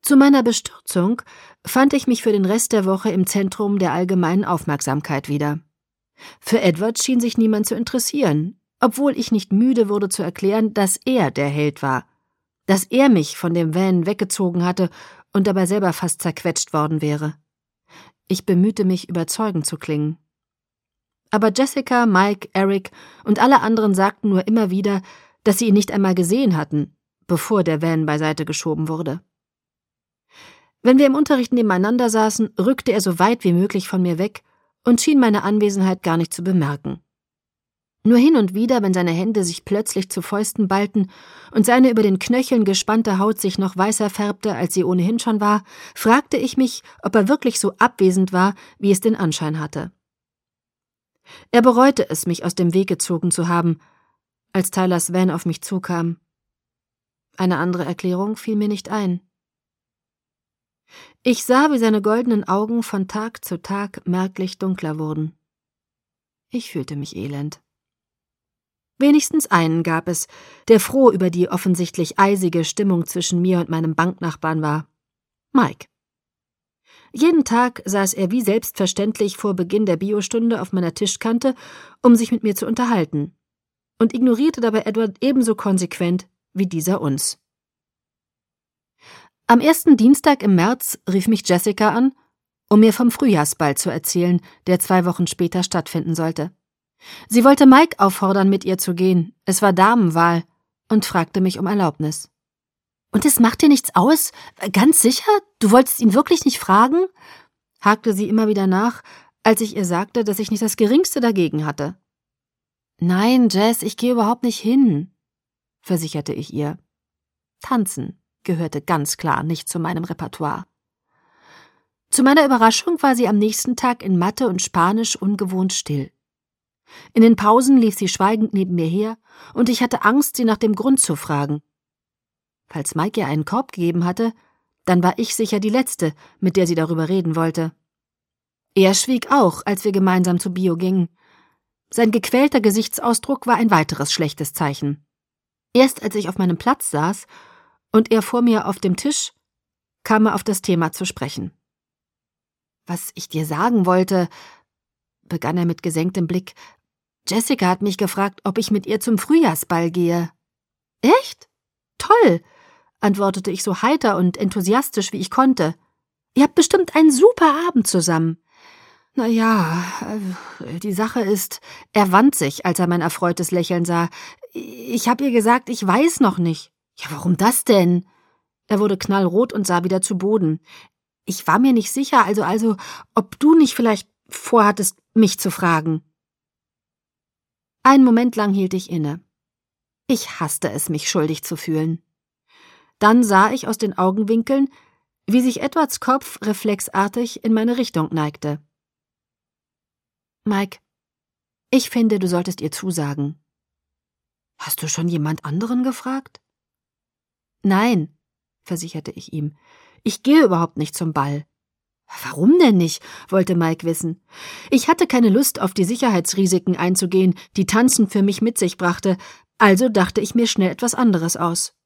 Zu meiner Bestürzung fand ich mich für den Rest der Woche im Zentrum der allgemeinen Aufmerksamkeit wieder. Für Edward schien sich niemand zu interessieren, obwohl ich nicht müde wurde zu erklären, dass er der Held war, dass er mich von dem Van weggezogen hatte und dabei selber fast zerquetscht worden wäre. Ich bemühte mich, überzeugend zu klingen. Aber Jessica, Mike, Eric und alle anderen sagten nur immer wieder, dass sie ihn nicht einmal gesehen hatten, bevor der Van beiseite geschoben wurde. Wenn wir im Unterricht nebeneinander saßen, rückte er so weit wie möglich von mir weg und schien meine Anwesenheit gar nicht zu bemerken. Nur hin und wieder, wenn seine Hände sich plötzlich zu Fäusten ballten und seine über den Knöcheln gespannte Haut sich noch weißer färbte, als sie ohnehin schon war, fragte ich mich, ob er wirklich so abwesend war, wie es den Anschein hatte. Er bereute es, mich aus dem Weg gezogen zu haben, als Tylers Van auf mich zukam. Eine andere Erklärung fiel mir nicht ein. Ich sah, wie seine goldenen Augen von Tag zu Tag merklich dunkler wurden. Ich fühlte mich elend. Wenigstens einen gab es, der froh über die offensichtlich eisige Stimmung zwischen mir und meinem Banknachbarn war. Mike. Jeden Tag saß er wie selbstverständlich vor Beginn der Biostunde auf meiner Tischkante, um sich mit mir zu unterhalten, und ignorierte dabei Edward ebenso konsequent wie dieser uns. Am ersten Dienstag im März rief mich Jessica an, um mir vom Frühjahrsball zu erzählen, der 2 Wochen später stattfinden sollte. Sie wollte Mike auffordern, mit ihr zu gehen, es war Damenwahl, und fragte mich um Erlaubnis. »Und es macht dir nichts aus? Ganz sicher? Du wolltest ihn wirklich nicht fragen?« hakte sie immer wieder nach, als ich ihr sagte, dass ich nicht das Geringste dagegen hatte. »Nein, Jess, ich gehe überhaupt nicht hin«, versicherte ich ihr. Tanzen gehörte ganz klar nicht zu meinem Repertoire. Zu meiner Überraschung war sie am nächsten Tag in Mathe und Spanisch ungewohnt still. In den Pausen lief sie schweigend neben mir her, und ich hatte Angst, sie nach dem Grund zu fragen. Falls Mike ihr einen Korb gegeben hatte, dann war ich sicher die Letzte, mit der sie darüber reden wollte. Er schwieg auch, als wir gemeinsam zu Bio gingen. Sein gequälter Gesichtsausdruck war ein weiteres schlechtes Zeichen. Erst als ich auf meinem Platz saß und er vor mir auf dem Tisch, kam er auf das Thema zu sprechen. »Was ich dir sagen wollte«, begann er mit gesenktem Blick, »Jessica hat mich gefragt, ob ich mit ihr zum Frühjahrsball gehe.« »Echt? Toll«, antwortete ich so heiter und enthusiastisch, wie ich konnte. »Ihr habt bestimmt einen super Abend zusammen.« »Na ja, die Sache ist«, er wand sich, als er mein erfreutes Lächeln sah. »Ich habe ihr gesagt, ich weiß noch nicht.« »Ja, warum das denn?« Er wurde knallrot und sah wieder zu Boden. »Ich war mir nicht sicher, also, ob du nicht vielleicht vorhattest, mich zu fragen.« Einen Moment lang hielt ich inne. Ich hasste es, mich schuldig zu fühlen. Dann sah ich aus den Augenwinkeln, wie sich Edwards Kopf reflexartig in meine Richtung neigte. »Mike, ich finde, du solltest ihr zusagen.« »Hast du schon jemand anderen gefragt?« »Nein«, versicherte ich ihm, »ich gehe überhaupt nicht zum Ball.« »Warum denn nicht?«, wollte Mike wissen. Ich hatte keine Lust, auf die Sicherheitsrisiken einzugehen, die Tanzen für mich mit sich brachte, also dachte ich mir schnell etwas anderes aus.